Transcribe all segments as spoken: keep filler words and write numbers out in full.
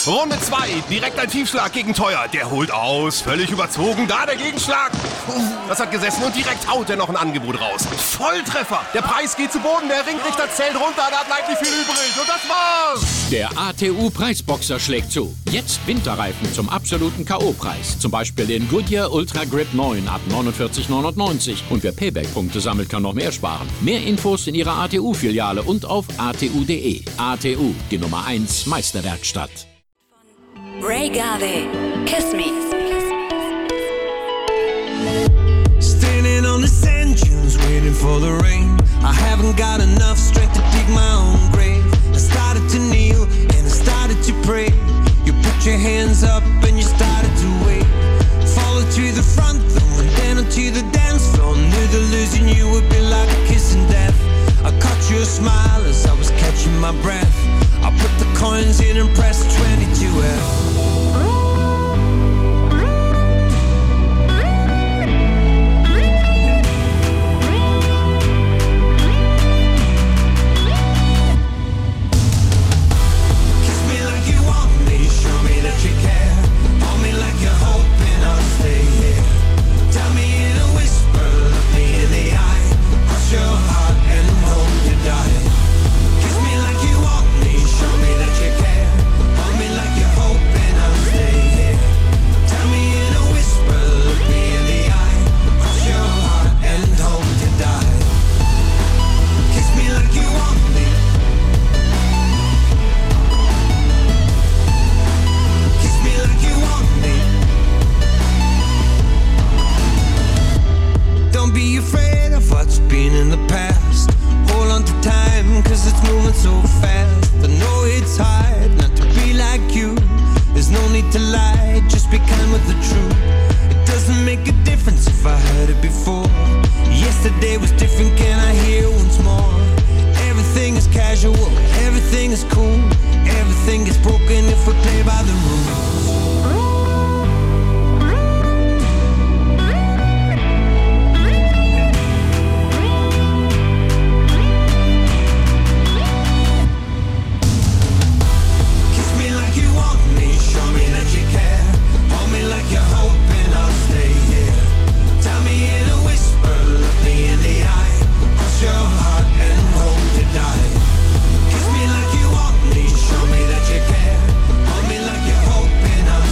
Runde zwei, direkt ein Tiefschlag gegen Teuer. Der holt aus, völlig überzogen, da der Gegenschlag. Das hat gesessen und direkt haut er noch ein Angebot raus. Volltreffer, der Preis geht zu Boden, der Ringrichter zählt runter, da bleibt nicht viel übrig und das war's. Der A T U-Preisboxer schlägt zu. Jetzt Winterreifen zum absoluten K O-Preis. Zum Beispiel den Goodyear Ultra Grip neun ab neunundvierzig neunundneunzig. Und wer Payback-Punkte sammelt, kann noch mehr sparen. Mehr Infos in Ihrer A T U-Filiale und auf a t u punkt d e. A T U, die Nummer eins Meisterwerkstatt. Ray Garvey, Kiss Me. Standing on the sand dunes, waiting for the rain. I haven't got enough strength to dig my own grave. I started to kneel and I started to pray. You put your hands up and you started to wait. Followed to the front, then went down onto the dance floor. Knew that losing you would be like a kiss in death. I caught your smile as I was catching my breath. I put the coins in and pressed twenty-two F. Show me that you care. Hold me like you're hoping I'll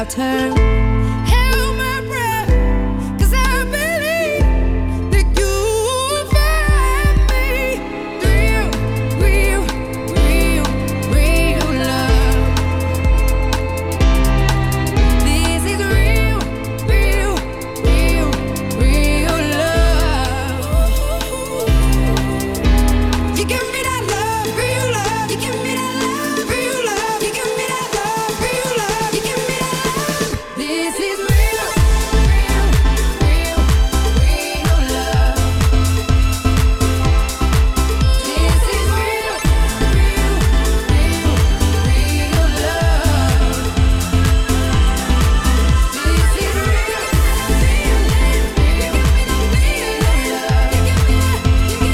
shelter. Held my breath, 'cause I believe that you will find me. Real, real, real, real love. This is real, real, real, real love. You give me that love, real love. You give me that love, real love. You give me that love, real love. You give me that love. This is real, real, real, real love. This is real, real, real, real love. This is real, real, real, real love. You give me that, you give me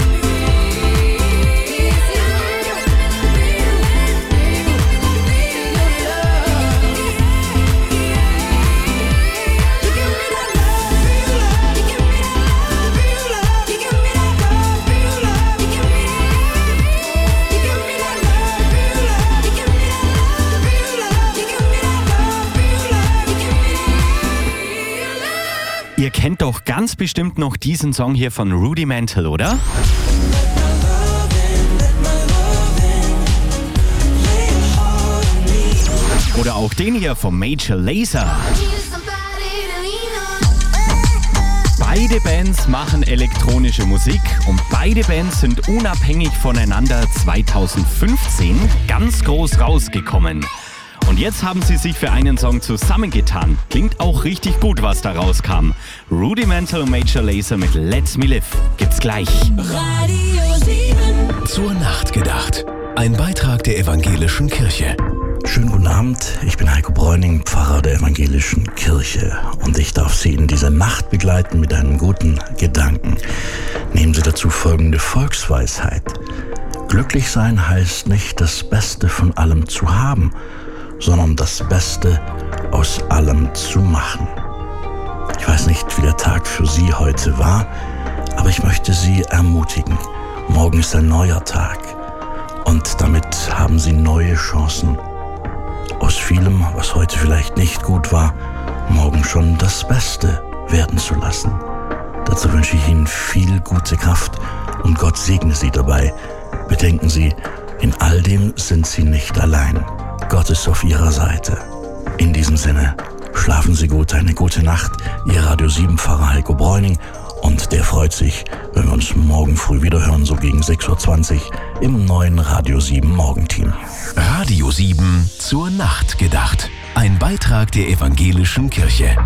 Ihr kennt doch ganz bestimmt noch diesen Song hier von Rudimental, oder? Oder auch den hier von Major Lazer. Beide Bands machen elektronische Musik und beide Bands sind unabhängig voneinander zweitausendfünfzehn ganz groß rausgekommen. Und jetzt haben sie sich für einen Song zusammengetan. Klingt auch richtig gut, was da rauskam. Rudimental und Major Lazer mit Let Me Live. Gibt's gleich. Radio sieben. Zur Nacht gedacht. Ein Beitrag der Evangelischen Kirche. Schönen guten Abend, ich bin Heiko Bräuning, Pfarrer der Evangelischen Kirche und ich darf Sie in dieser Nacht begleiten mit einem guten Gedanken. Nehmen Sie dazu folgende Volksweisheit. Glücklich sein heißt nicht, das Beste von allem zu haben, sondern das Beste aus allem zu machen. Ich weiß nicht, wie der Tag für Sie heute war, aber ich möchte Sie ermutigen. Morgen ist ein neuer Tag und damit haben Sie neue Chancen. Aus vielem, was heute vielleicht nicht gut war, morgen schon das Beste werden zu lassen. Dazu wünsche ich Ihnen viel gute Kraft und Gott segne Sie dabei. Bedenken Sie, in all dem sind Sie nicht allein. Gott ist auf Ihrer Seite. In diesem Sinne, schlafen Sie gut, eine gute Nacht. Ihr Radio sieben Pfarrer Heiko Bräuning und der freut sich, wenn wir uns morgen früh wieder hören, so gegen sechs Uhr zwanzig im neuen Radio sieben Morgenteam. Radio sieben zur Nacht gedacht. Ein Beitrag der Evangelischen Kirche.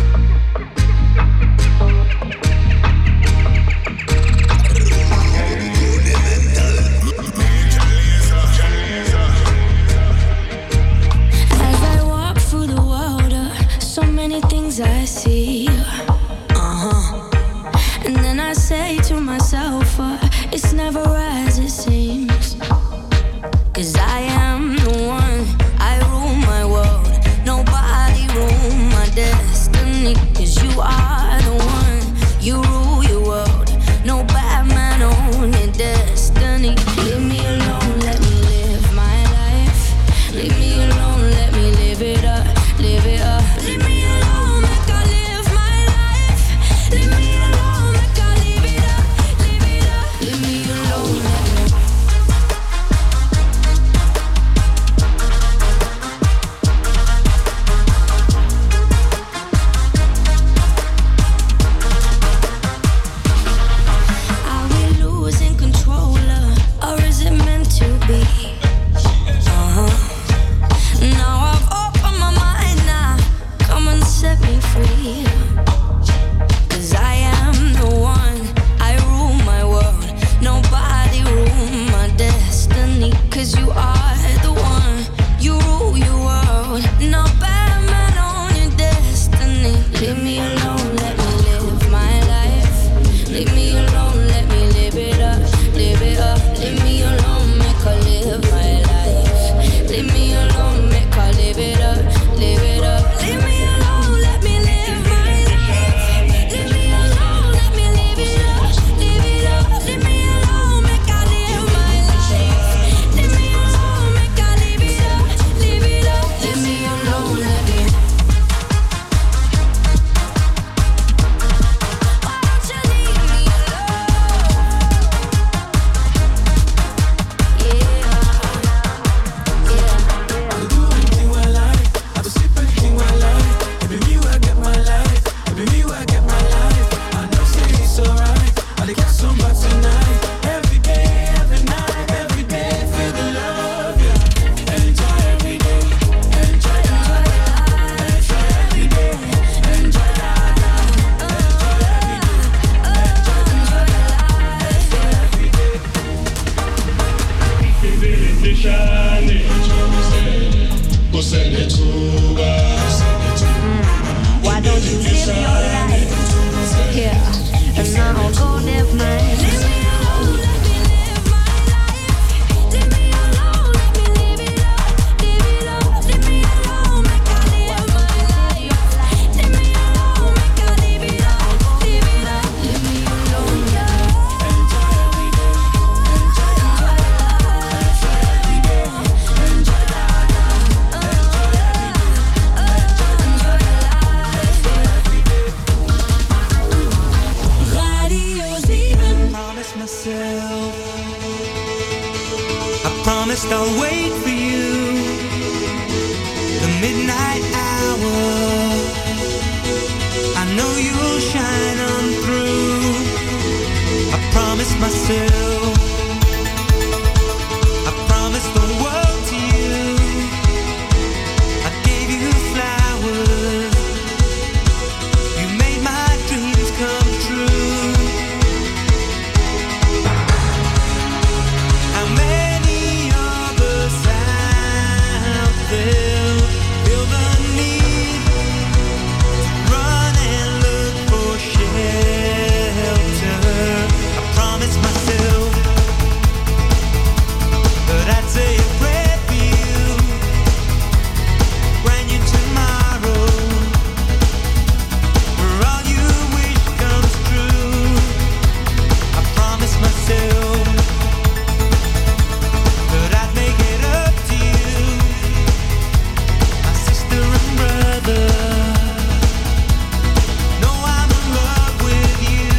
As I walk through the water, so many things I see. Uh-huh. And then I say to myself, uh, it's never as it seems. 'Cause I am the one, I rule my world. Nobody rule my destiny. myself. I promised I'll wait for you, the midnight hour. I know you'll shine on through. I promised myself, I promised the world to you. I gave you flowers, you made my dreams come true. How many others out there feel the need to run and look for shelter? I promised myself that I'd say a prayer for you when you tomorrow, where all you wish comes true. I promised myself that I'd make it up to you, my sister and brother. Know I'm in love with you.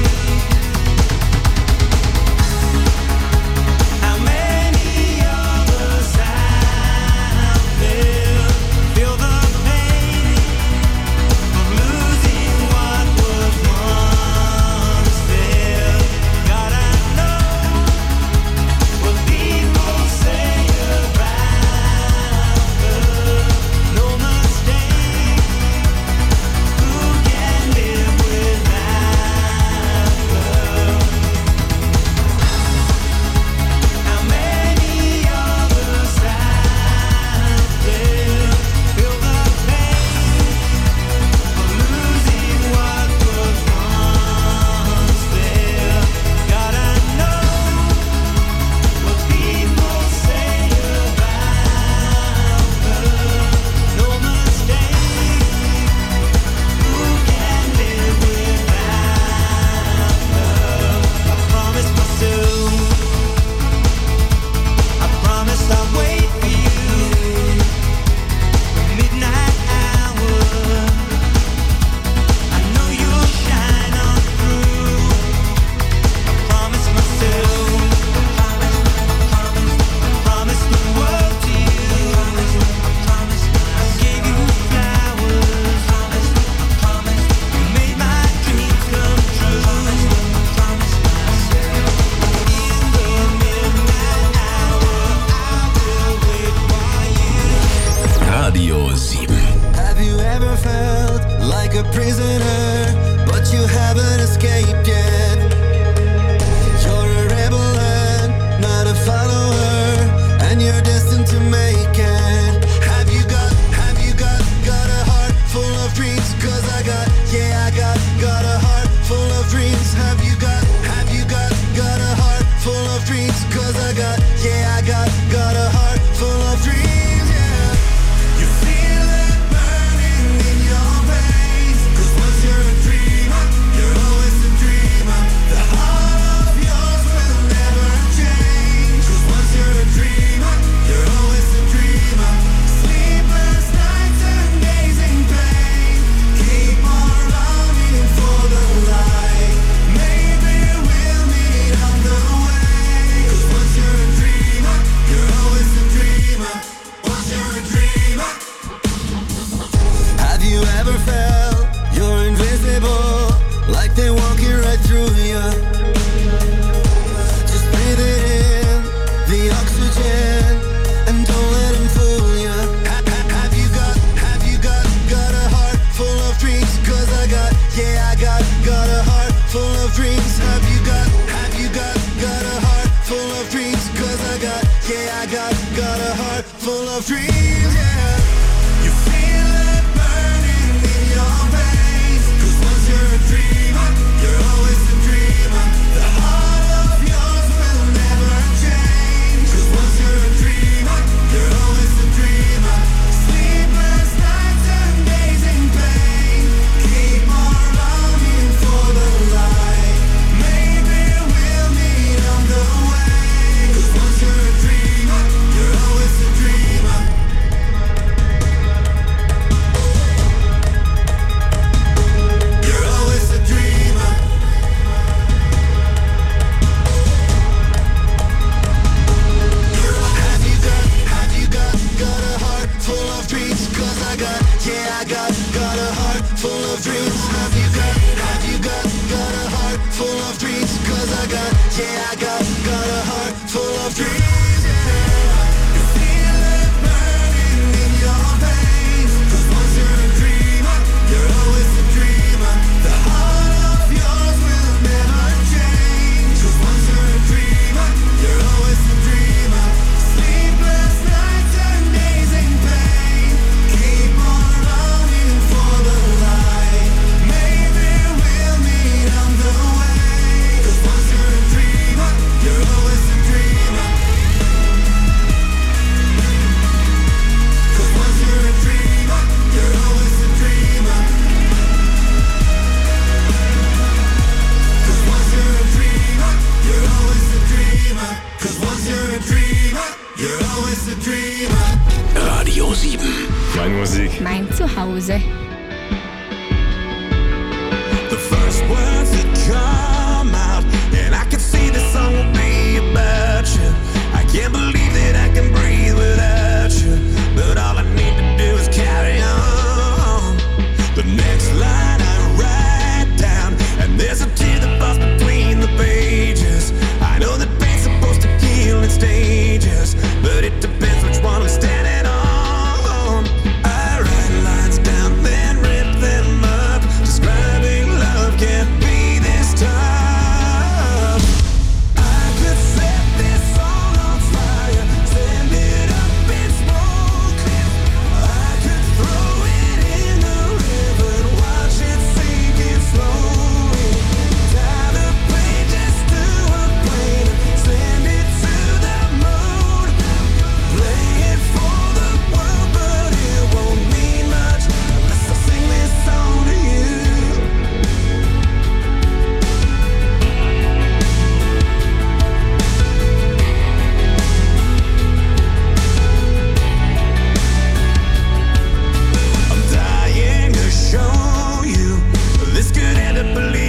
How many of us out there feel the pain of losing what was once there? God, I know what people say around her. No mistake, who can live without her? How many of us out there feel the pain of losing what was once there? God, I know what people say around her. No mistake, who can live without her? I promised myself, I promised I'd wait for you, the midnight hour. I know you'll shine on through. I promised myself, I promised, I promised the world to you. I gave you flowers, you made my dreams come true. I promised myself, in the midnight hour, I will wait for you. Radio sieben. Have you ever felt like a prisoner, but you haven't escaped yet? You're a rebel and not a follower, and you're destined to make it. Have you got, have you got, got a heart full of dreams? Cause I got, yeah I got, got a heart full of dreams. Have you got, have you got, got a heart full of dreams? Cause I got, yeah I got, got a heart full of dreams, yeah. You feel it burning in your veins. Cause once you're a dreamer, you're always a dreamer. The heart of yours will never change. Cause once you're a dreamer, you're always a dreamer. Sleepless nights and days in pain. Keep on longing for the light. Maybe we'll meet on the way. Cause once you're a dreamer, you're always a dreamer. Once you're a dreamer. Have you ever felt you're invisible, like they're walking right through you? Just breathe it in, the oxygen, and don't let them fool you. Ha- ha- Have you got, have you got, got a heart full of dreams? Cause I got, yeah I got, got a heart full of dreams. Have you got, have you got, got a heart full of dreams? Cause I got, yeah I got, got a heart full of dreams, yeah. You feel it burning in your veins. Cause once you're a dreamer, you're always a dreamer. The heart of yours will never change. Cause once you're a dreamer, you're always a dreamer. Sleepless nights and days in pain. Keep on longing for the light. Maybe we'll meet on the way. Cause once you're a dreamer, you're always a dreamer. Yeah, I got, got a heart full of dreams, yeah. You feel it burning in your veins. 'Cause once you're a dreamer, you're always a dreamer. The heart of yours will never change. 'Cause once you're a dreamer, you're always a dreamer. Sleepless nights and days in pain. Keep on running for the light. Maybe we'll meet on the way. 'Cause once you're a dreamer, you're always a dreamer. 'Cause once you're a dreamer, you're always a dreamer. 'Cause once you're a dreamer, you're always a dreamer. 'Cause once you're a dreamer, you're always a dreamer. Radio sieben. Meine Musik. Mein Zuhause.